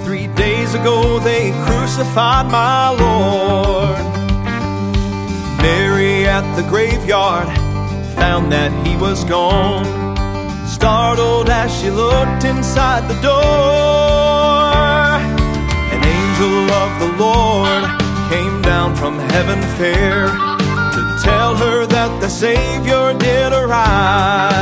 3 days ago they crucified my Lord. Mary at the graveyard found that he was gone, startled as she looked inside the door. An angel of the Lord came down from heaven fair to tell her that the Savior did arise.